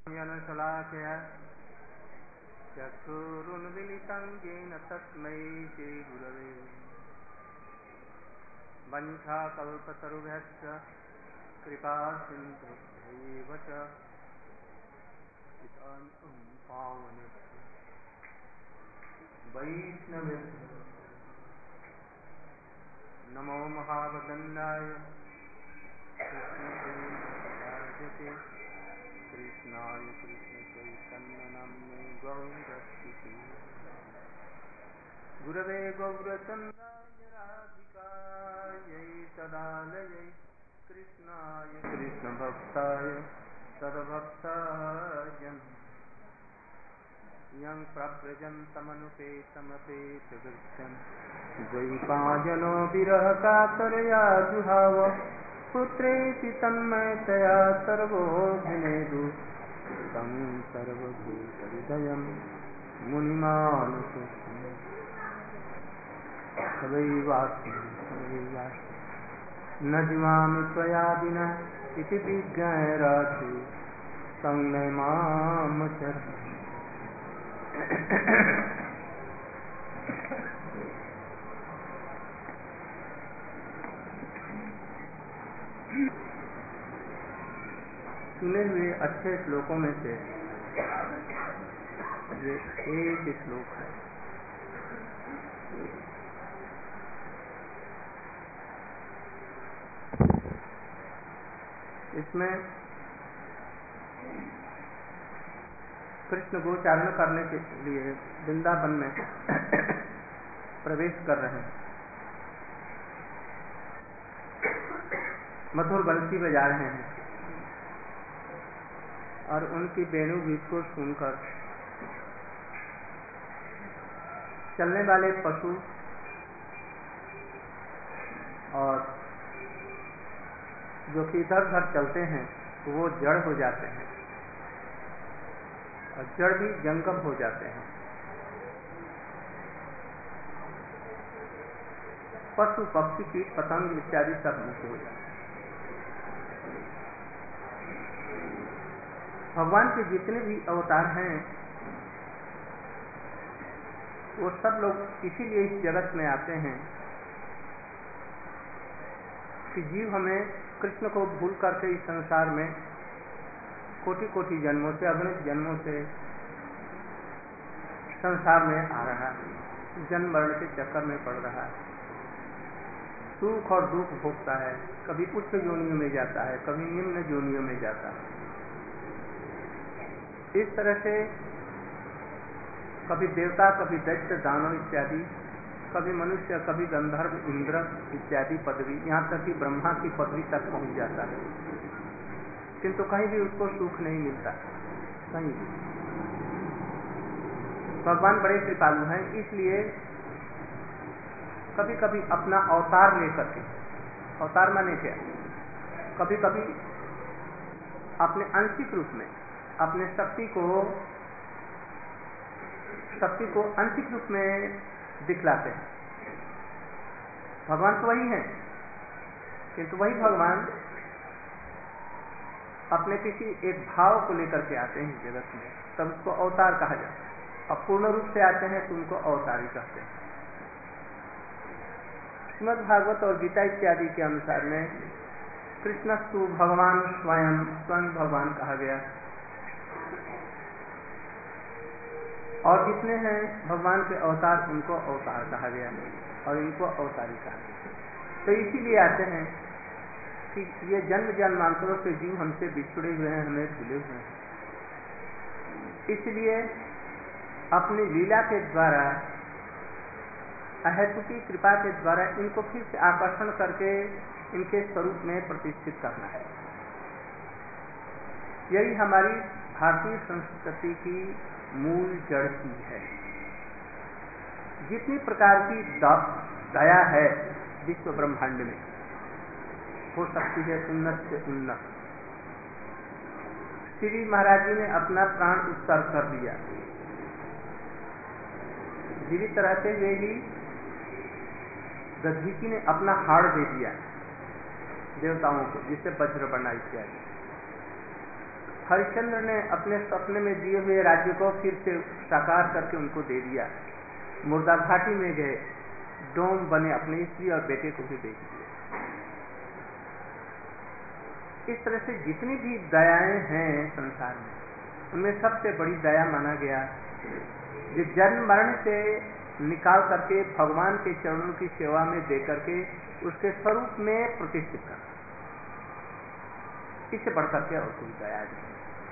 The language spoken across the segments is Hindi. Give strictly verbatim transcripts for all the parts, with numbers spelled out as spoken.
शलाकया चक्षुरुन्मीलितं येन तस्मै श्रीगुरवे वञ्चाकल्पतरुभ्यश्च कृपासिन्धुभ्यैव च पतितानां पावनेभ्यो वैष्णवेभ्यो नमो महावदन्नाय कृष्णदेवराजते कृष्णाय कृष्णचैतन्यनाम्ने गौरक्षिते गुरवे गौरचन्द्राय राधिकायै तदालयै कृष्णाय कृष्णभक्ताय तद्भक्ताय यं प्रव्रजन्तमनुपेतमपेतकृत्यं द्वैपायनो विरहकातरया जुहाव पुत्रेति तन्मयतया सर्वोऽभिनेदु तं सर्वभूतहृदयं मुनिमानुषम् सदैवास्मि सदैवास्मि न जीवामि त्वया विना इति विज्ञायराधे संज्ञय मामचर। सुने हुए अच्छे श्लोकों में से ये एक श्लोक है। इसमें कृष्ण गोचारण करने के लिए वृंदावन में प्रवेश कर रहे हैं। मधुर बंसी बजा रहे हैं और उनकी वेणु गीत को सुनकर चलने वाले पशु और जो कि इधर उधर चलते हैं वो जड़ हो जाते हैं और जड़ भी जंगम हो जाते हैं। पशु पक्षी कीट पतंग इत्यादि सब मुक्त हो जाते हैं। भगवान के जितने भी अवतार हैं वो सब लोग इसीलिए इस जगत में आते हैं कि जीव हमें कृष्ण को भूल करके इस संसार में कोटि कोटि जन्मों से अगणित जन्मों से संसार में आ रहा है, जन्म मरण के चक्कर में पड़ रहा है, सुख और दुख भोगता है, कभी उच्च योनियों में जाता है, कभी निम्न योनियों में जाता है। इस तरह से कभी देवता, कभी दैत्य, दानव इत्यादि, कभी मनुष्य, कभी गंधर्व, इंद्र इत्यादि पदवी, यहाँ तक कि ब्रह्मा की पदवी तक पहुंच जाता है, किंतु कहीं भी उसको सुख नहीं मिलता, कहीं भी। भगवान बड़े कृपालु हैं, इसलिए कभी कभी अपना अवतार लेकर के, अवतार माने क्या, कभी कभी अपने आंशिक रूप में अपने शक्ति को शक्ति को आंशिक रूप में दिखलाते हैं। भगवान तो वही हैं, किंतु वही भगवान अपने किसी एक भाव को लेकर के आते हैं जगत में, तब उसको अवतार कहा जाता है। अब पूर्ण रूप से आते हैं तो उनको अवतारी कहते हैं। श्रीमद् भागवत और गीता इत्यादि के अनुसार में कृष्णस्तु भगवान स्वयं स्वयं भगवान कहा गया, और जितने हैं भगवान के अवतार उनको अवतार कहा गया और इनको अवतारी कहा गया। तो इसीलिए आते हैं कि ये जन्म जन्मांतरों से जीव हमसे बिछुड़े हुए हैं, हमें भूले हुए हैं, इसलिए अपनी लीला के द्वारा, अहेतु की कृपा के द्वारा इनको फिर से आकर्षण करके इनके स्वरूप में प्रतिष्ठित करना है। यही हमारी भारतीय संस्कृति की मूल जड़ की है। जितनी प्रकार की दया है विश्व ब्रह्मांड में हो सकती है उन्नत से उन्नत। श्री महाराज जी ने अपना प्राण उत्सर्ग कर दिया, जीवित रहते हुए ही दधीची ने अपना हाड़ दे दिया देवताओं को, जिससे वज्र बना इत्यादि। हरिश्चंद्र ने अपने सपने में दिए हुए राज्य को फिर से साकार करके उनको दे दिया। मुर्दा घाटी में गए, डोम बने, अपने स्त्री और बेटे को भी बेच दिया। इस तरह से जितनी भी दयाएं हैं संसार में, उनमें सबसे बड़ी दया माना गया जो जन्म मरण से निकाल करके भगवान के चरणों की सेवा में दे करके उसके स्वरूप में प्रतिष्ठित करना। इससे बढ़कर के और कोई दया नहीं।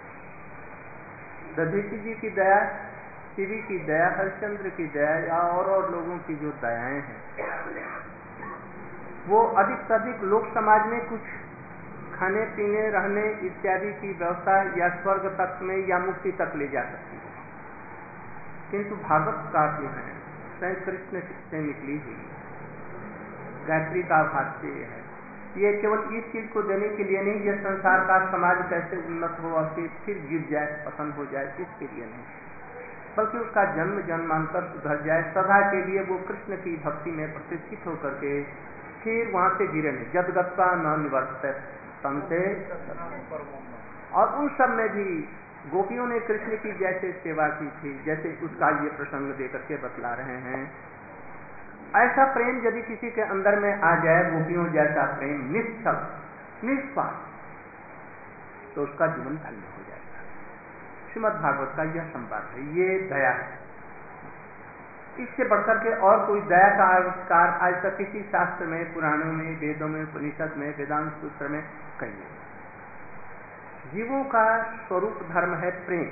दधीचि जी की दया, शिवी की दया, हरिश्चंद्र की दया या और और लोगों की जो दयाएं हैं, वो अधिक से अधिक लोक समाज में कुछ खाने पीने रहने इत्यादि की व्यवस्था या स्वर्ग तक में या मुक्ति तक ले जा सकती है। किंतु भागवत का जो है स्वयं कृष्ण से निकली हुई गायत्री का भाष्य है, ये केवल इस चीज को देने के लिए नहीं, ये संसार का समाज कैसे उन्नत हो और फिर गिर जाए, पतन हो जाए, इसके लिए नहीं, बल्कि उसका जन्म जन्मांतर सुधर जाए, सदा के लिए वो कृष्ण की भक्ति में प्रतिष्ठित होकर के फिर वहां से गिरे नहीं। जब गत्वा न निवर्तते तमसे। और उन सब में भी गोपियों ने कृष्ण की जैसे सेवा की थी, जैसे उसका ये प्रसंग देकर के बतला रहे हैं, ऐसा प्रेम यदि किसी के अंदर में आ जाए, गोपियों जैसा प्रेम, निश्चल निष्पाप, तो उसका जीवन धन्य हो जाएगा। श्रीमद् भागवत का यह संवाद है, ये दया है। इससे बढ़कर के और कोई दया का आविष्कार आज तक किसी शास्त्र में, पुराणों में, वेदों में, उपनिषद में, वेदांत सूत्र में कहीं नहीं। जीवों का स्वरूप धर्म है प्रेम।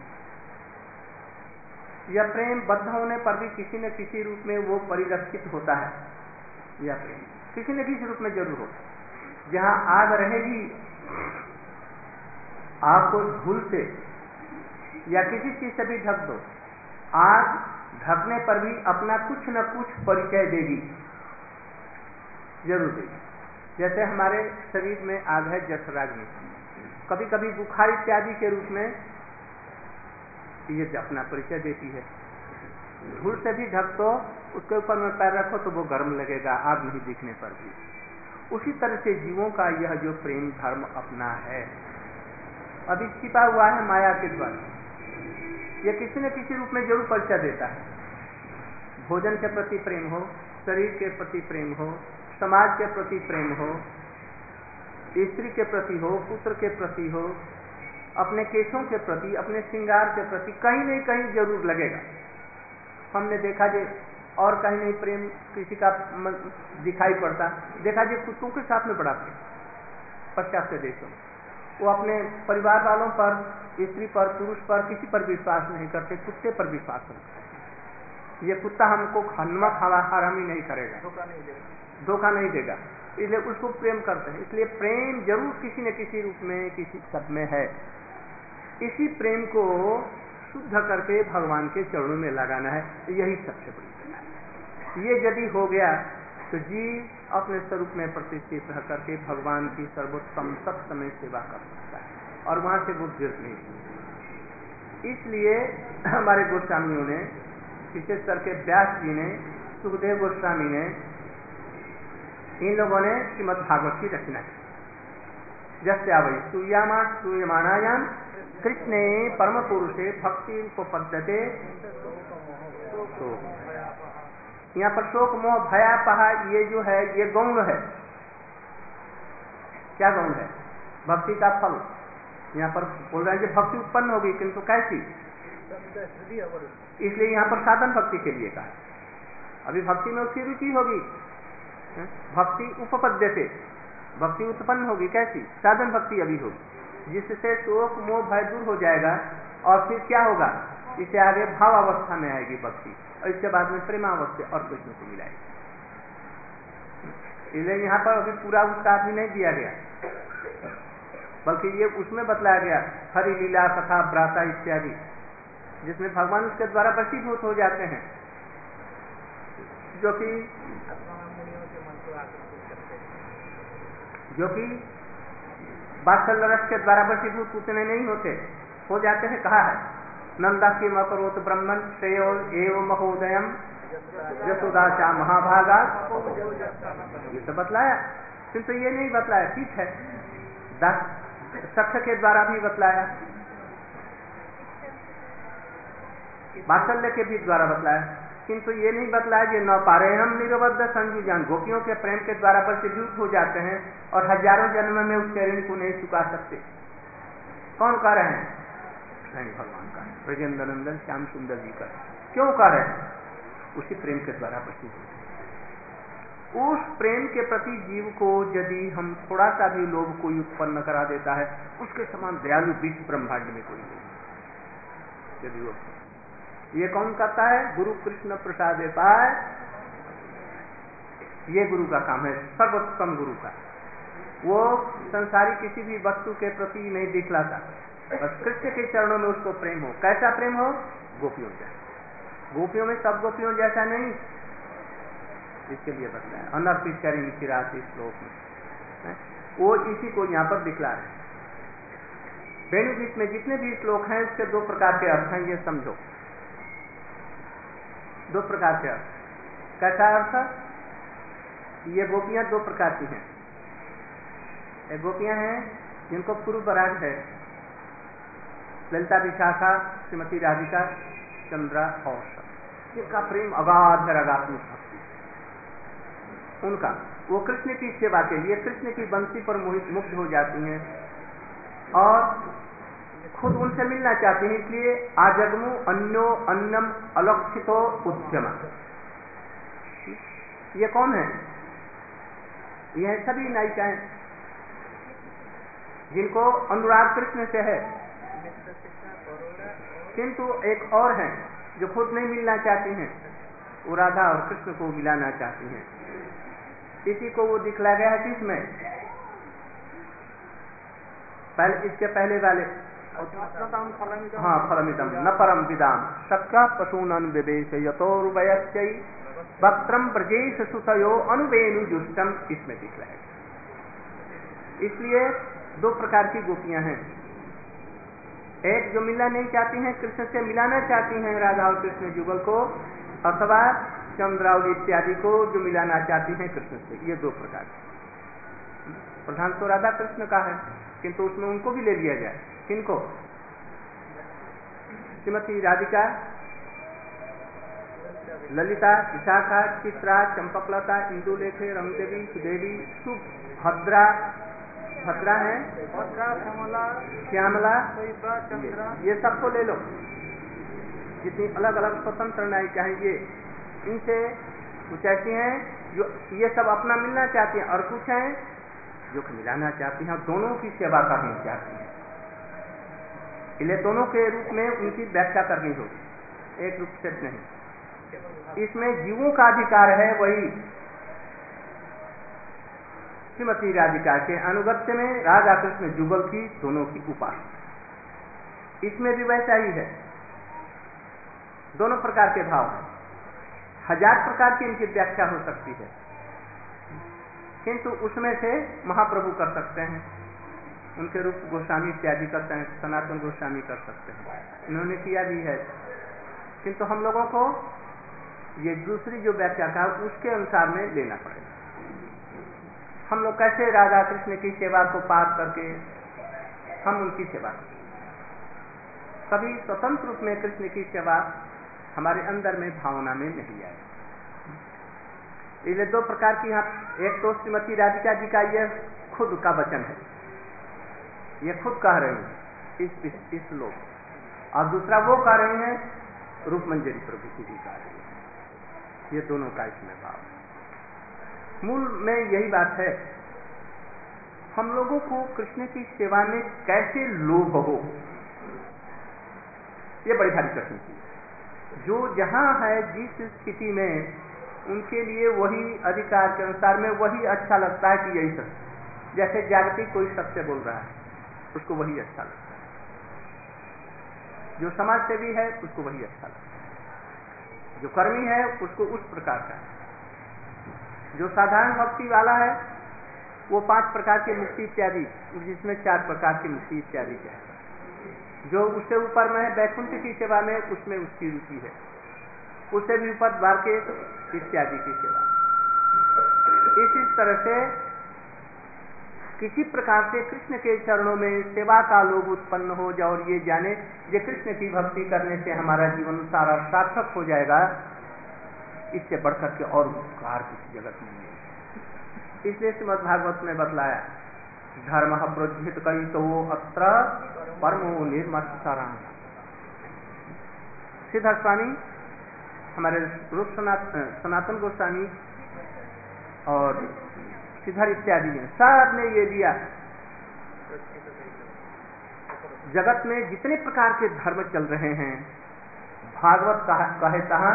यह प्रेम बद्ध होने पर भी किसी न किसी रूप में वो परिलक्षित होता है। यह प्रेम किसी न किसी रूप में जरूर होता है। जहां आग रहेगी, आग को धूल से या किसी चीज से भी ढक दो, आग ढकने पर भी अपना कुछ न कुछ परिचय देगी, जरूर देगी। जैसे हमारे शरीर में आग है जठराग्नि, कभी कभी बुखार इत्यादि के रूप में ये अपना परिचय देती है। धूल से भी ढक दो, उसके ऊपर में पैर रखो तो वो गर्म लगेगा, आग नहीं दिखने पर भी। उसी तरह से जीवों का यह जो प्रेम धर्म अपना है, अभी छिपा हुआ है माया के द्वारा, यह किसी न किसी रूप में जरूर परिचय देता है। भोजन के प्रति प्रेम हो, शरीर के प्रति प्रेम हो, समाज के प्रति प्रेम हो, स्त्री के प्रति हो, पुत्र के प्रति हो, अपने केशों के प्रति, अपने श्रृंगार के प्रति, कहीं नहीं कहीं जरूर लगेगा। हमने देखा जे और कहीं नहीं प्रेम किसी का दिखाई पड़ता, देखा जे कुत्तों के साथ में बड़ा प्रेम पश्चात्य देशों में। वो अपने परिवार वालों पर, स्त्री पर, पुरुष पर, किसी पर विश्वास नहीं करते, कुत्ते पर विश्वास करते हैं। ये कुत्ता हमको खाना खावा हराम ही नहीं करेगा, धोखा नहीं देगा, धोखा नहीं देगा, इसलिए उसको प्रेम करते हैं। इसलिए प्रेम जरूर किसी न किसी रूप में, किसी सब में है। इसी प्रेम को शुद्ध करके भगवान के चरणों में लगाना है, यही सबसे बड़ी दया है। ये यदि हो गया तो जीव अपने स्वरूप में प्रतिष्ठित रह करके भगवान की सर्वोत्तम सब समय सेवा कर सकता है और वहां से वो गिर नहीं। इसलिए हमारे गोस्वामियों ने, विशेष करके व्यास जी ने, सुखदेव गोस्वामी ने, इन लोगों ने श्रीमद् भागवत की रचना की। जैसे आवई सूयमा सूयमानायाम कृष्णे परम पुरुषे भक्ति उपपद्यते। यहाँ पर शोक मोह भयापहा ये जो है, ये गौण है। क्या गौण है? भक्ति का फल। यहाँ पर बोल रहे हैं कि भक्ति उत्पन्न होगी, किंतु कैसी? इसलिए यहाँ पर साधन भक्ति के लिए कहा। अभी भक्ति में उसकी रुचि होगी, भक्ति उपपद्यते, भक्ति उत्पन्न होगी। कैसी? साधन भक्ति अभी होगी, जिससे शोक मोह भय दूर हो जाएगा। और फिर क्या होगा? इससे आगे भाव अवस्था में आएगी भक्ति, और इसके बाद में प्रेमावस्था और कृष्ण को मिलाएगी। इसलिए यहाँ पर अभी पूरा उसका भी नहीं दिया गया, बल्कि ये उसमें बतलाया गया हरि लीला कथा व्राता इत्यादि, जिसमें भगवान उसके द्वारा वशीभूत हो जाते हैं, जो कि जो कि वात्सल्य रस के द्वारा वशीभूत उतने नहीं होते, हो जाते हैं। कहा है नंदा के मकरोत ब्रह्मन श्रेयो एव महोदयम यशोदाचा महाभागा, ये तो बतलाया, किंतु ये नहीं बतलाया। ठीक है, सख्य के द्वारा भी बतलाया, वात्सल्य के भी द्वारा बतलाया, किंतु ये नहीं बतलाया कि न पा रहे हम निरबद्ध संयुजान, गोपियों के प्रेम के द्वारा वशीभूत हो जाते हैं और हजारों जन्म में उस ऋण को नहीं चुका सकते। कौन कह रहे हैं? स्वयं भगवान का, ब्रजेंद्र नंदन श्याम सुंदर जी का। क्यों कह रहे हैं? उसी प्रेम के द्वारा वशीभूत। उस प्रेम के प्रति जीव को यदि हम थोड़ा सा भी लोभ कोई उत्पन्न करा देता है, उसके समान दयालु विश्व ब्रह्मांड में कोई नहीं। यदि वो ये कौन करता है? गुरु कृष्ण प्रसाद पाए, ये गुरु का काम है, सर्वोत्तम गुरु का। वो संसारी किसी भी वस्तु के प्रति नहीं दिखलाता, बस कृष्ण के चरणों में उसको प्रेम हो। कैसा प्रेम हो? गोपियों जैसा। गोपियों में सब गोपियों जैसा नहीं, इसके लिए बताया अनर्पित करेंगे चिराग इस श्लोक में, वो इसी को यहाँ पर दिखला रहे हैं। वेणुगीत में जितने भी श्लोक हैं उसके दो प्रकार के अर्थ हैं, ये समझो। दो प्रकार के अर्थ। कैसा अर्थ? ये गोपियां दो प्रकार की हैं। एक गोपियां हैं जिनको पूर्व राग है, ललिता, विशाखा, श्रीमती राधिका, चंद्रा और सब, जिनका प्रेम अगाध है, अगाध भक्ति उनका, वो कृष्ण की सेवा के लिए कृष्ण की बंसी पर मुग्ध हो जाती हैं और खुद उनसे मिलना चाहती हैं, इसलिए आजगमु अन्यो अन्नम अलक्षितो उद्यम। ये कौन है? ये सभी नायिकाएं जिनको अनुराग कृष्ण से है, किंतु एक और हैं जो खुद नहीं मिलना चाहती हैं, वो राधा और कृष्ण को मिलाना चाहती हैं। इसी को वो दिखला गया है किसमें? पहले, इसके पहले वाले हाँ, फलमिदम न परम विदाम सक्का पशूनन विवेश यतोर्वयस्यै वक्त्रम ब्रजेश सुतयो अनुवेणु जुष्टम, इसमें दिखलाया। इसलिए दो प्रकार की गोपियां हैं। एक जो मिलना नहीं चाहती हैं, कृष्ण से मिलाना चाहती हैं राधा और कृष्ण जुगल को, अथवा चंद्रावली इत्यादि को जो मिलाना चाहती हैं कृष्ण से। ये दो प्रकार। प्रधान तो राधा कृष्ण का है, किंतु उसमें उनको भी ले लिया जाए। किनको? श्रीमती राधिका, ललिता, विशाखा, चित्रा, चंपकलता, इंदुलेखे, रंगदेवी, सुदेवी, सुभद्रा, भद्रा है, श्यामला, ये सबको ले लो। जितनी अलग अलग स्वतंत्र नायिका हैं, ये इनसे कुछ ऐसी हैं जो ये सब अपना मिलना चाहती हैं, और कुछ हैं जो मिलाना चाहती हैं, दोनों की सेवा करनी चाहती हैं। इसलिए दोनों के रूप में उनकी व्याख्या करनी होगी, एक रूप से नहीं। इसमें जीवों का अधिकार है वही श्रीमती राधिका के अनुगत्य में राधा कृष्ण जुगल की दोनों की उपासना। इसमें भी वैसा ही है, दोनों प्रकार के भाव हैं। हजार प्रकार की इनकी व्याख्या हो सकती है, किंतु उसमें से महाप्रभु कर सकते हैं, उनके रूप गोस्वामी इत्यादि करते हैं, सनातन गोस्वामी कर सकते हैं, इन्होंने किया भी है। किंतु हम लोगों को ये दूसरी जो व्याख्या का उसके अनुसार में लेना पड़ेगा। हम लोग कैसे राधा कृष्ण की सेवा को पार करके हम उनकी सेवा करें। कभी स्वतंत्र रूप में कृष्ण की सेवा हमारे अंदर में भावना में नहीं आए। इसलिए दो प्रकार की यहाँ, एक तो श्रीमती राधिका जी का यह खुद का वचन है, ये खुद कह रहे हैं इस इस, इस लोक, और दूसरा वो कह रहे हैं रूप मंजरी प्रभु की भी कह रही है। ये दोनों का इसमें भाव है। मूल में यही बात है, हम लोगों को कृष्ण की सेवा में कैसे लोभ हो, ये बड़ी भारी प्रश्न थी। जो जहां है जिस स्थिति में, उनके लिए वही अधिकार के अनुसार में वही अच्छा लगता है कि यही सत्य। जैसे जागतिक कोई सत्य बोल रहा है, उसको वही अच्छा लगता है। जो समाज सेवी है उसको वही अच्छा लगता है, जो कर्मी है उसको उस प्रकार का है। जो साधारण भक्ति वाला है वो पांच प्रकार की मुक्ति इत्यादि, जिसमें चार प्रकार की मुक्ति इत्यादि है। जो उससे ऊपर में है वैकुंठ की सेवा में, उसमें उसकी रुचि है। उससे भी ऊपर द्वारकेश इत्यादि की सेवा। इसी तरह से किसी प्रकार से कृष्ण के चरणों में सेवा का लोभ उत्पन्न हो जाए और ये जाने ये कृष्ण की भक्ति करने से हमारा जीवन सारा सार्थक हो जाएगा, इससे बढ़कर के और उपकार किसी जगत में नहीं। इसलिए श्रीमद् भागवत में बतलाया, धर्म प्रोज्झित कई तो अत्र परमो निर्मत्सराम। सिद्धार्थ स्वामी, हमारे रूप सनातन गोस्वामी और सिद्धार्थ इत्यादि हैं, सब ने ये दिया। जगत में जितने प्रकार के धर्म चल रहे हैं, भागवत कहे तहाँ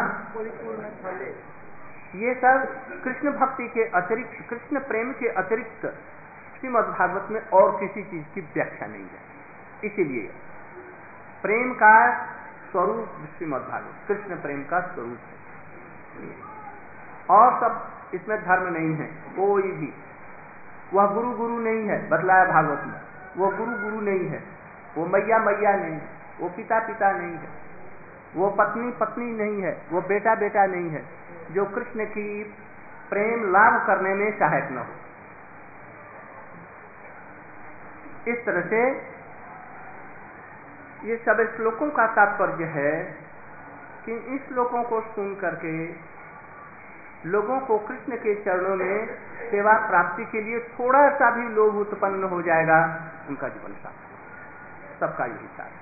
ये सब कृष्ण भक्ति के अतिरिक्त, कृष्ण प्रेम के अतिरिक्त श्रीमद् भागवत में और किसी चीज की व्याख्या नहीं है। इसीलिए प्रेम का स्वरूप श्रीमद् भागवत कृष्ण प्रेम का स्वरूप है, और सब इसमें धर्म नहीं है कोई भी। वह गुरु गुरु नहीं है, बतलाया भागवत में, वो गुरु गुरु नहीं है, वो मैया मैया नहीं है, वो पिता पिता नहीं है, वो पत्नी पत्नी नहीं है, वो बेटा बेटा नहीं है, जो कृष्ण की प्रेम लाभ करने में सहायक न हो। इस तरह से ये सब श्लोकों का तात्पर्य है कि इन श्लोकों को सुन करके लोगों को कृष्ण के चरणों में सेवा प्राप्ति के लिए थोड़ा सा भी लोभ उत्पन्न हो जाएगा, उनका जीवन सार्थक। सबका यही साथ।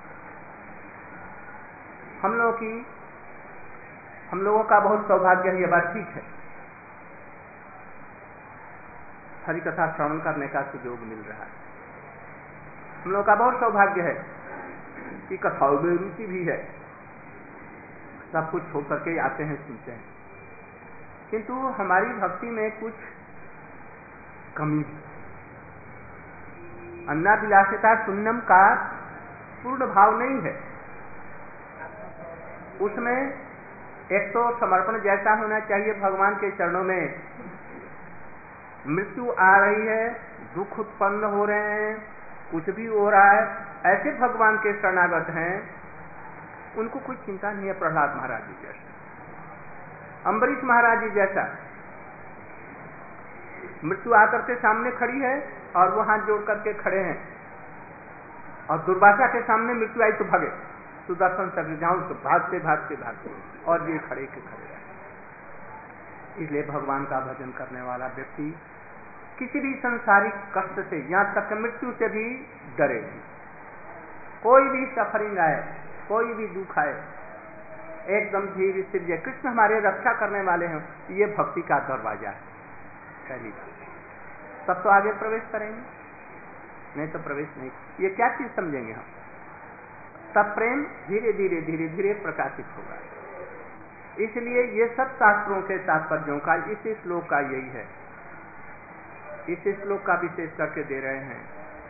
हम लोगों की हम लोगों का बहुत सौभाग्य है, ये बात ठीक है, हरि कथा श्रवण करने का सुयोग मिल रहा है। हम लोगों का बहुत सौभाग्य है कि कथाओं में रुचि भी है, सब कुछ छोड़ करके आते हैं, सुनते हैं, किंतु हमारी भक्ति में कुछ कमी है। अन्नाभिलाषिता शून्यम का पूर्ण भाव नहीं है। उसमें एक तो समर्पण जैसा होना चाहिए भगवान के चरणों में। मृत्यु आ रही है, दुख उत्पन्न हो रहे हैं, कुछ भी हो रहा है, ऐसे भगवान के शरणागत हैं, उनको कोई चिंता नहीं है। प्रहलाद महाराज जी जैसा, अम्बरीश महाराज जी जैसा, मृत्यु आकर के सामने खड़ी है और वो हाथ जोड़ करके खड़े हैं, और दुर्वासा के सामने मृत्यु आई तो भागे, सुदर्शन चक्र जाऊं तो भागते भागते भागते, और ये खड़े के खड़े रहे। इसलिए भगवान का भजन करने वाला व्यक्ति किसी भी संसारिक कष्ट से, यहाँ तक मृत्यु से भी डरे। कोई भी सफरिंग आए, कोई भी दुख आए, एकदम धीरे से, कृष्ण हमारे रक्षा करने वाले हैं, ये भक्ति का दरवाजा है। पहली बात, तब तो आगे प्रवेश करेंगे, नहीं तो प्रवेश नहीं। ये क्या चीज समझेंगे हम? तब प्रेम धीरे धीरे धीरे धीरे प्रकाशित होगा। इसलिए ये सब शास्त्रों के तात्पर्यों का इस श्लोक का यही है, इस श्लोक का विशेष करके दे रहे हैं।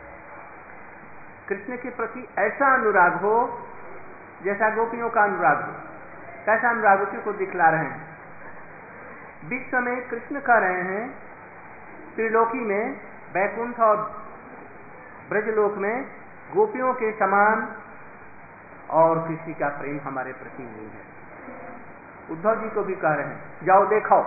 कृष्ण के प्रति ऐसा अनुराग हो जैसा गोपियों का अनुराग हो। कैसा अनुराग? उसी को दिखला रहे हैं। विश्व में कृष्ण कह रहे हैं, त्रिलोकी में, वैकुंठ और ब्रजलोक में गोपियों के समान और किसी का प्रेम हमारे प्रति नहीं है। उद्धव जी को भी कह रहे हैं, जाओ देखो,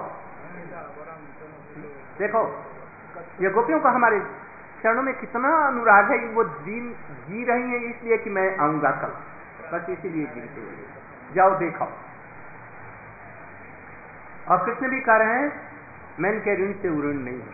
देखो ये गोपियों का हमारे चरणों में कितना अनुराग है, वो जी जी रही है इसलिए कि मैं आऊंगा कल, बस इसीलिए जीते हुए, जाओ देखो। और कृष्ण भी कह रहे हैं, मैं इनके ऋण से उऋण नहीं हूं।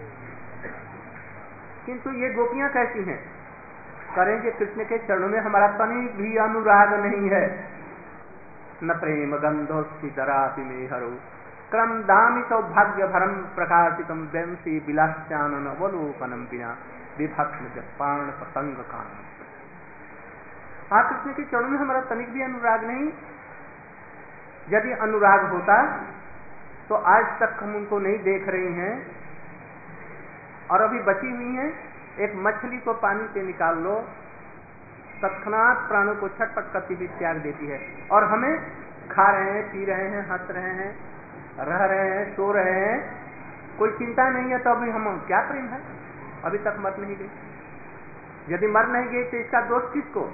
किंतु ये गोपियां कैसी हैं? करेंगे कृष्ण के चरणों में हमारा तनिक भी अनुराग नहीं है। न प्रेम गंधोस्ति दरापि में हरो क्रम दामी सौभाग्य भरम प्रकाशितम व्यंसी विलास्यानन अवलोकनम बिना विभक्ष जपाण पतंग कान। हाँ, कृष्ण के चरणों में हमारा तनिक भी अनुराग नहीं। यदि अनुराग होता तो आज तक हम उनको नहीं देख रही हैं, और अभी बची हुई हैं। एक मछली को पानी से निकाल लो, तत्क्षणात प्राणों को छटपट करती हुई त्याग देती है, और हमें खा रहे हैं, पी रहे हैं, हंस रहे हैं, रह रहे हैं, सो रहे हैं, कोई चिंता नहीं है, तो अभी हम क्या प्रेम है? अभी तक मर नहीं गई। यदि मर नहीं गई तो इसका दोष किसको?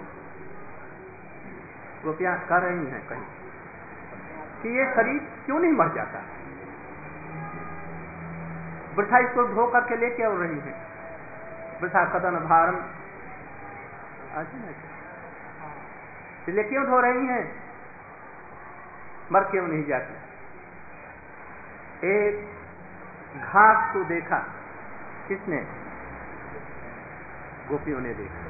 गोपियां कह रही हैं कहीं कि ये शरीर क्यों नहीं मर जाता, वृथा इसको धो करके लेके आ रही है। वृथा कदन भारम। इसलिए क्यों धो रही हैं? मर क्यों नहीं जाती? एक घास को देखा किसने? गोपियों ने देखा।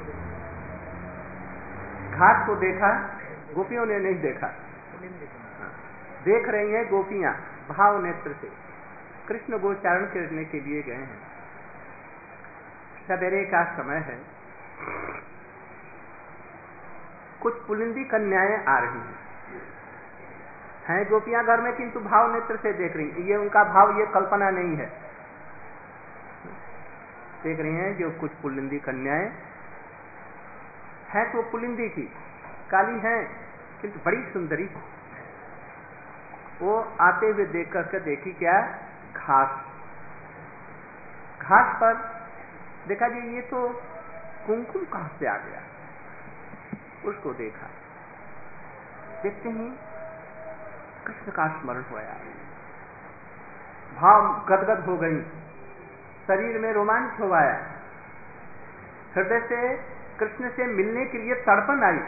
घास को देखा, गोपियों ने नहीं देखा। देख रही हैं गोपियां भाव नेत्र से। कृष्ण गोचारण करने के लिए गए हैं। सवेरे का समय है। कुछ पुलिंदी कन्याएं आ रही हैं। हैं गोपियां घर में, किंतु भाव नेत्र से देख रही। ये उनका भाव, ये कल्पना नहीं है। देख रही हैं जो कुछ पुलिंदी कन्याएं हैं, तो पुलिंदी की काली हैं, किंतु बड़ी सुंदरी। वो आते हुए देख करके देखी क्या? घास। घास पर देखा जी ये तो कुमकुम कहां से आ गया? उसको देखा। देखते ही कृष्ण का स्मरण होया। भाव गदगद हो गई, शरीर में रोमांच हो आया, हृदय से कृष्ण से मिलने के लिए तड़पन आई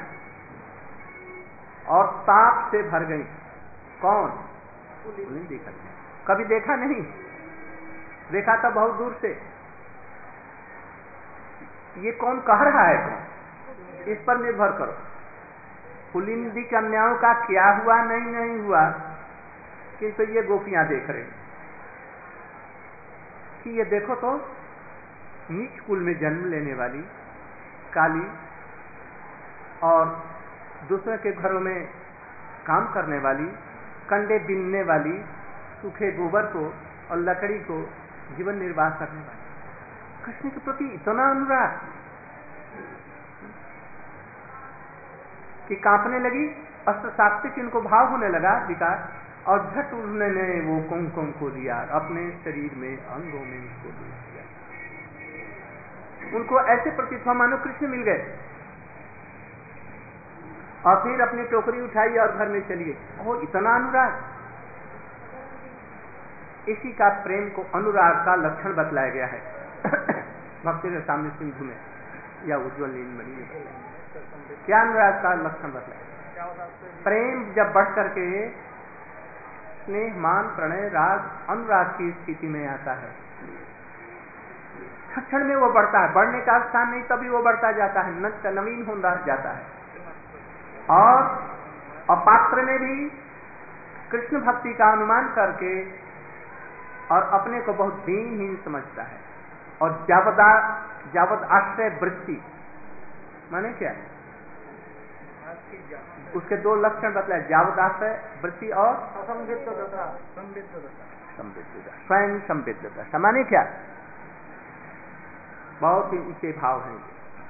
और ताप से भर गई। कौन? पुलिंदी कन्या। कभी देखा नहीं, देखा था बहुत दूर से। ये कौन कह रहा है? कौन? इस पर निर्भर करो। पुलिंदी कन्याओं का क्या हुआ नहीं नहीं हुआ, किंतु ये गोपियां देख रही कि ये देखो तो नीच कुल में जन्म लेने वाली, काली और दूसरे के घरों में काम करने वाली, कंडे बीनने वाली, सूखे गोबर को और लकड़ी को जीवन निर्वाह करने वाली, कृष्ण के प्रति इतना अनुराग कि कांपने लगी। अस्त्र सात्विक इनको भाव होने लगा विकार, और झट उन्होंने वो कुमकुम को लिया, अपने शरीर में अंगों में इसको दिया। उनको ऐसे प्रतीत हुआ मानो कृष्ण मिल गए। और फिर अपनी टोकरी उठाई और घर में चली गई। वो इतना अनुराग, इसी का प्रेम को अनुराग का लक्षण बतलाया गया है भक्ति के सामने सिंधु में या उज्ज्वल नीलमणि में। क्या अनुराग का लक्षण बतलाया? प्रेम जब बढ़ करके स्नेह, मान, प्रणय, राग, अनुराग की स्थिति में आता है, क्षण में वो बढ़ता है। बढ़ने का स्थान नहीं, तभी वो बढ़ता जाता है, नवीन होता जाता है। और अपात्र में भी कृष्ण भक्ति का अनुमान करके और अपने को बहुत दीनहीन समझता है। और जावदा जावद आश्रय वृत्ति माने क्या? उसके दो लक्षण बतलाए, जावद आश्रय वृत्ति और स्वयं संविद्धता। समाने क्या? बहुत ही ऊंचे भाव हैं।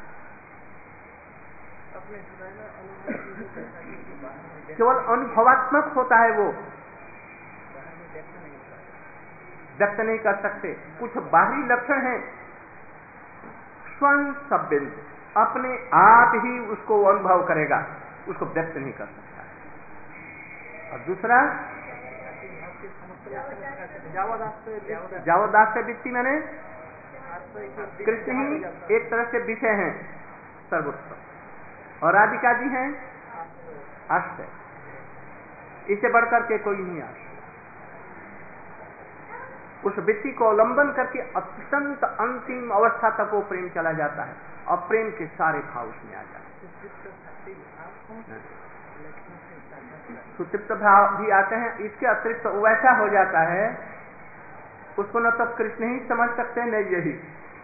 केवल अनुभवात्मक होता है, वो व्यक्त नहीं कर सकते। कुछ बाहरी लक्षण हैं, स्वयं संबिंद, अपने आप ही उसको अनुभव करेगा, उसको व्यक्त नहीं कर सकता। और दूसरा जावदास से वित्ती मैंने कृष्ण ही एक तरह से विषय हैं सर्वोत्तम, और राधिका जी हैं आश्रय। इसे बढ़कर के कोई नहीं आश्रय। उस वृत्ति को अवलंबन करके अत्यंत अंतिम अवस्था तक वो प्रेम चला जाता है, और प्रेम के सारे भाव उसमें आ जाते हैं। सुतृप्त भाव भी आते हैं। इसके अतिरिक्त तो वैसा हो जाता है, उसको न तो कृष्ण ही समझ सकते न यही,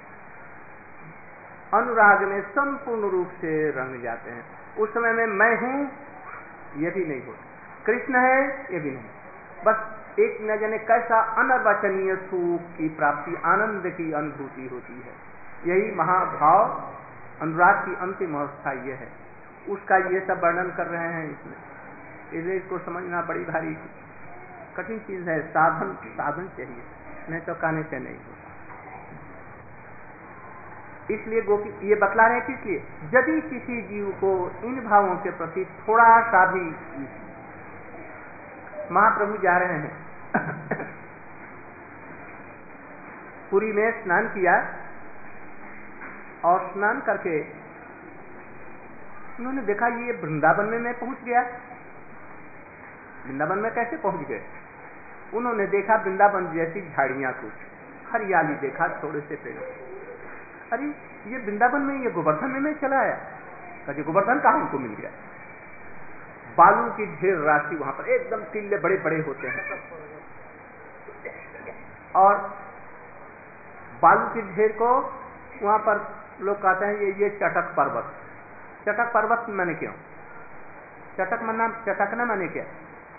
अनुराग में संपूर्ण रूप से रंग जाते हैं। उस समय में मैं हूं ये भी नहीं होता, कृष्ण है ये भी नहीं, बस एक न जाने कैसा अनर्वचनीय सुख की प्राप्ति, आनंद की अनुभूति होती है। यही महाभाव अनुराग की अंतिम अवस्था ये है। उसका ये सब वर्णन कर रहे हैं इसमें, इसलिए इसको समझना बड़ी भारी कठिन चीज है। साधन साधन चाहिए, नहीं तो कहने से नहीं होता। इसलिए गोपी ये बतला रहे हैं कि इसलिए यदि किसी जीव को इन भावों के प्रति थोड़ा सा भी, महाप्रभु जा रहे हैं पुरी में स्नान किया, और स्नान करके उन्होंने देखा ये वृंदावन में मैं पहुंच गया। वृंदावन में कैसे पहुंच गए? उन्होंने देखा वृंदावन जैसी झाड़ियां, कुछ हरियाली देखा, थोड़े से पेड़। अरे ये वृंदावन में, ये गोवर्धन में मैं चला आया। कहा गोवर्धन कहाँ हमको मिल गया? बालू की ढेर राशि वहां पर, एकदम टीले बड़े बड़े होते हैं, और बालू की ढेर को वहां पर लोग कहते हैं ये ये चटक पर्वत। चटक पर्वत माने क्यों? चटक मना, चटकना माने क्या?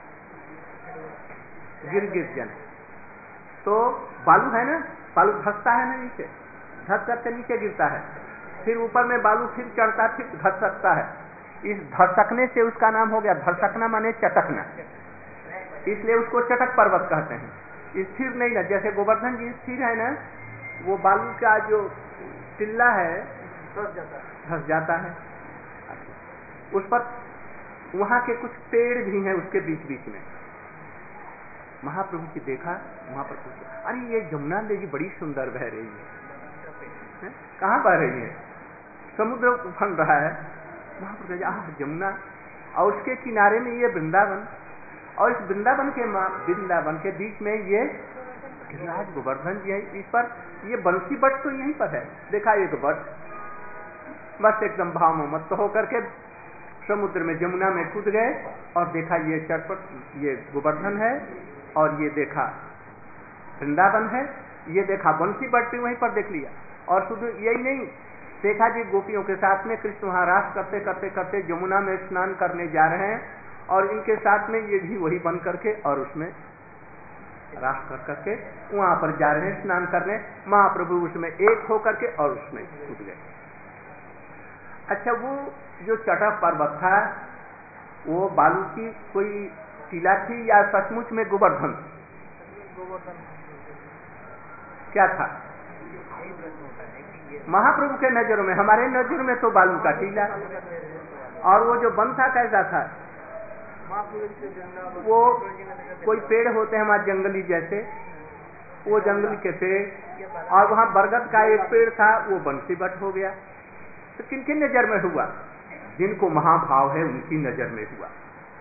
गिर गिर जन। तो बालू है ना, बालू धसता है ना नीचे, धस करके नीचे गिरता है, फिर ऊपर में बालू फिर चढ़ता है, फिर धस सकता है। इस धसकने से उसका नाम हो गया, धसकना माने चटकना, इसलिए उसको चटक पर्वत कहते हैं। स्थिर नहीं ना, जैसे गोवर्धन जी स्थिर है ना, वो बालू का जो टिल्ला है धस जाता है। उस पर वहां के कुछ पेड़ भी हैं, उसके बीच बीच में महाप्रभु की देखा, वहां पर पूछा, अरे ये जमुना नदी बड़ी सुंदर बह रही है, कहाँ बह रही है? समुद्र उफन रहा है। महाप्रभु कहा आह जमुना, और उसके किनारे में ये वृंदावन, और इस वृंदावन के वृंदावन के बीच में ये गिरिराज गोवर्धन जी है। इस पर ये बंसी बट तो यहीं पर है। देखा एक बट, बस एकदम भाव में मस्त होकर के समुद्र में, जमुना में कूद गए, और देखा ये चटपट, ये गोवर्धन है, और ये देखा वृंदावन है, ये देखा बंसी बट भी वहीं पर देख लिया। और शुद्ध यही नहीं, देखा जी गोपियों के साथ में कृष्ण वहां रास करते करते करते जमुना में स्नान करने जा रहे हैं, और इनके साथ में ये भी वही बन करके और उसमें रास कर करके वहां पर जा रहे हैं स्नान करने। महाप्रभु उसमें एक होकर के और उसमें कूद गए। अच्छा, वो जो चटक पर्वत था वो बालू की कोई टीला थी या सचमुच में गोवर्धन? क्या था? महाप्रभु के नजरों में, हमारे नजर में तो बालू का टीला। और वो जो वन था कैसा था? वो कोई पेड़ होते हैं हमारे जंगली जैसे, वो जंगली के पेड़, और वहां बरगद का एक पेड़ था, वो बंसी बट हो गया। तो किन किन नजर में हुआ? जिनको महाभाव है उनकी नजर में हुआ।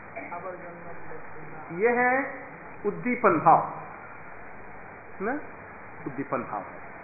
ये है उद्दीपन भाव ना, उद्दीपन भाव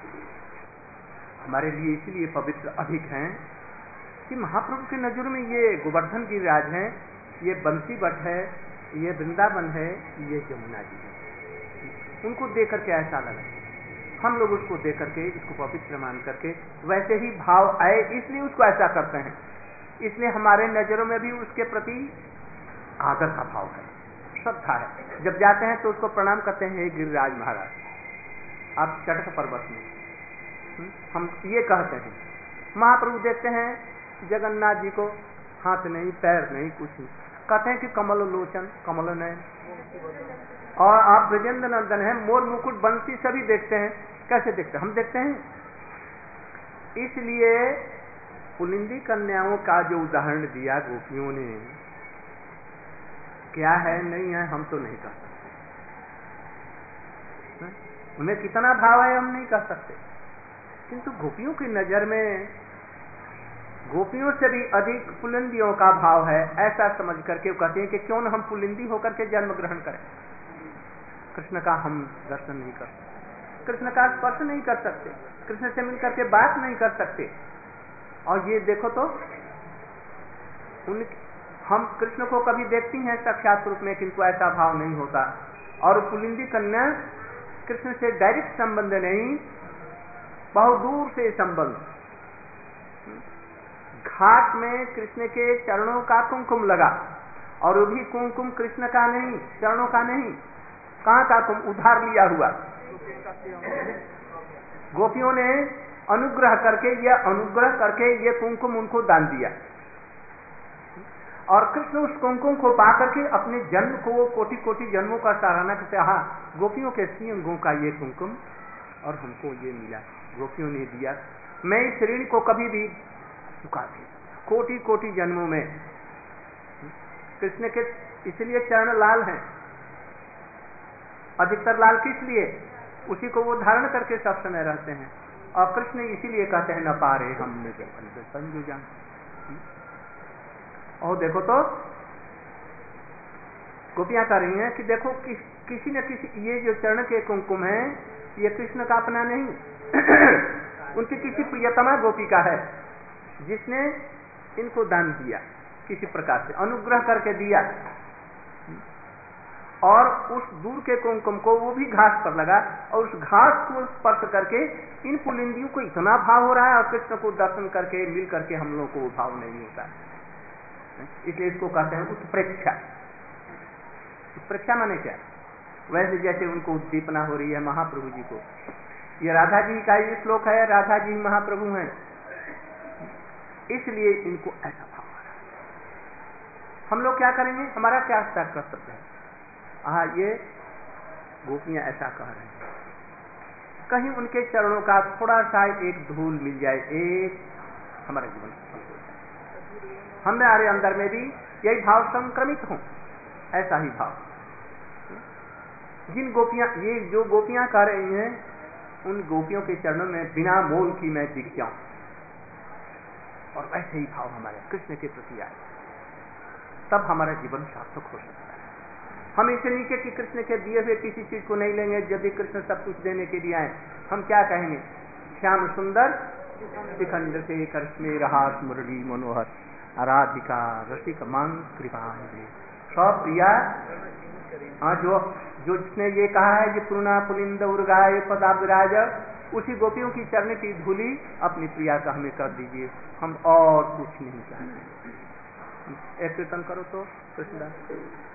हमारे लिए इसलिए पवित्र अधिक हैं कि महाप्रभु की नजर में ये गोवर्धन गिरिराज हैं, ये बंसी बट है, ये वृंदावन है, ये जमुना जी है। उनको देख करके ऐसा लगा, हम लोग उसको देख करके इसको पवित्र मान करके वैसे ही भाव आए, इसलिए उसको ऐसा करते हैं। इसलिए हमारे नजरों में भी उसके प्रति आदर का भाव है, श्रद्धा है। जब जाते हैं तो उसको प्रणाम करते हैं, हे गिरिराज महाराज, आप चटक पर्वत में, हम ये कहते हैं। महाप्रभु देखते हैं जगन्नाथ जी को, हाथ नहीं, पैर नहीं, कुछ नहीं, कहते हैं कि कमल लोचन, कमल नयन, और आप ब्रजेंद्र नंदन हैं, मोर मुकुट बंसी सभी देखते हैं। कैसे देखते हैं? हम देखते हैं। इसलिए पुलिंदी कन्याओं का जो उदाहरण दिया गोपियों ने, क्या है नहीं है हम तो नहीं कह सकते, उन्हें कितना भाव है हम नहीं कह सकते, किंतु गोपियों की नजर में गोपियों से भी अधिक पुलिंदियों का भाव है। ऐसा समझ करके वो कहते हैं कि क्यों न हम पुलिंदी होकर के जन्म ग्रहण करें। कृष्ण का हम दर्शन नहीं कर सकते, कृष्ण का स्पर्श नहीं कर सकते, कृष्ण से मिलकर के बात नहीं कर सकते। और ये देखो तो उन हम कृष्ण को कभी देखती हैं साक्षात रूप में, किंतु ऐसा भाव नहीं होता। और पुलिंदी कन्या कृष्ण से डायरेक्ट संबंध नहीं, बहुत दूर से संबंध। घाट में कृष्ण के चरणों का कुमकुम लगा, और वो भी कुमकुम कृष्ण का नहीं, चरणों का नहीं, कहाँ का तुम उधार लिया हुआ। गोपियों ने अनुग्रह करके, ये अनुग्रह करके ये कुमकुम उनको दान दिया, और कृष्ण उस कुमकुम को पा करके अपने जन्म को कोटि कोटि जन्मों का सराहना करते, हाँ गोपियों के सिंगों का ये कुमकुम और हमको ये मिला, गोपियों ने दिया, मैं इस ऋण को कभी भी चुका दी। कोटि कोटि जन्मों में कृष्ण के इसलिए चरण लाल हैं, अधिकतर लाल किस लिए? उसी को वो धारण करके सब समय रहते हैं। और कृष्ण इसीलिए कहते हैं न पारे हम संजू जान। और देखो तो गोपियां कह रही हैं कि देखो कि, किसी न किसी, ये जो चरण के कुमकुम है ये कृष्ण का अपना नहीं, उनकी किसी प्रियतमा गोपिका है जिसने इनको दान दिया, किसी प्रकार से अनुग्रह करके दिया, और उस दूर के कुमकुम को वो भी घास पर लगा और उस घास को स्पर्श करके इन पुलिंदियों को इतना भाव हो रहा है और कृष्ण को दर्शन करके मिल करके हम लोगों को वो भाव नहीं होता है। इसलिए इसको कहते हैं उत्प्रेक्षा। उत्प्रेक्षा माने क्या? वैसे जैसे उनको उद्दीपना हो रही है महाप्रभु जी को, ये राधा जी का ये श्लोक है, राधा जी महाप्रभु हैं, इसलिए इनको ऐसा भाव आ रहा है। हम लोग क्या करेंगे? हमारा क्या कर्तव्य है? हाँ, ये गोपियां ऐसा कह रहे हैं, कहीं उनके चरणों का थोड़ा सा एक धूल मिल जाए, एक हमारा जीवन हमारे अंदर में भी यही भाव संक्रमित हो, ऐसा ही भाव। जिन गोपियां, ये जो गोपियां कह रही हैं, उन गोपियों के चरणों में बिना मोल की मैं दिख जाऊं, और वैसे ही भाव हमारे कृष्ण के प्रति आए, तब हमारा जीवन सार्थक हो सकता है। हम इससे नीचे कि कृष्ण के दिए हुए किसी चीज को नहीं लेंगे। यदि कृष्ण सब कुछ देने के लिए आए, हम क्या कहेंगे? श्याम सुंदर शिखंड से कृष्ण रहा मुरली मनोहर, आराधिका रसिक मांग कृपा सप्रिया। हाँ, जो जो जिसने ये कहा है कि पूर्णा पुलिंद उर्गाय पदाविराज, उसी गोपियों की चरण की धूली अपनी प्रिया का हमें कर दीजिए, हम और कुछ नहीं चाहते। एक कीर्तन करो तो कृष्णदास।